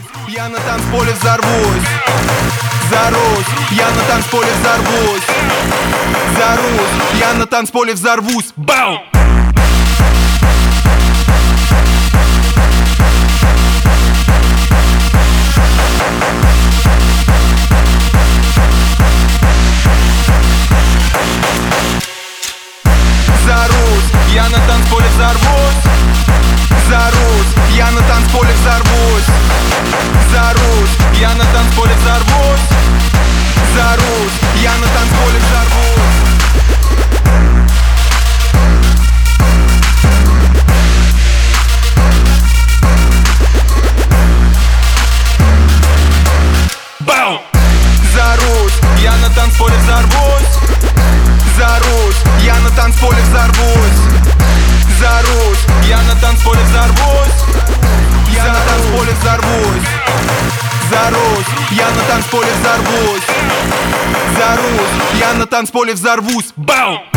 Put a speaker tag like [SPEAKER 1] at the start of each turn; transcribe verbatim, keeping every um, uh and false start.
[SPEAKER 1] Я на танцполе взорвусь. За Русь, я на танцполе взорвусь. За Русь, я на танцполе взорвусь. Бау! За Русь, я на танцполе взорвусь. За Русь, я на танцполе взорвусь. За Русь, я на танцполе взорвусь. За Русь, я на танцполе взорвусь. Бау! За Русь, я на танцполе взорвусь. За Русь, я на танцполе взорвусь. За Русь, я на танцполе взорвусь. Я на танцполе взорвусь. За Русь, я на танцполе взорвусь. За Русь, я на танцполе взорвусь. Бау!